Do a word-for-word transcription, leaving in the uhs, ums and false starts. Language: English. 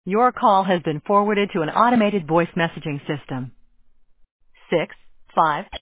Your call has been forwarded to an automated voice messaging system. Six, five,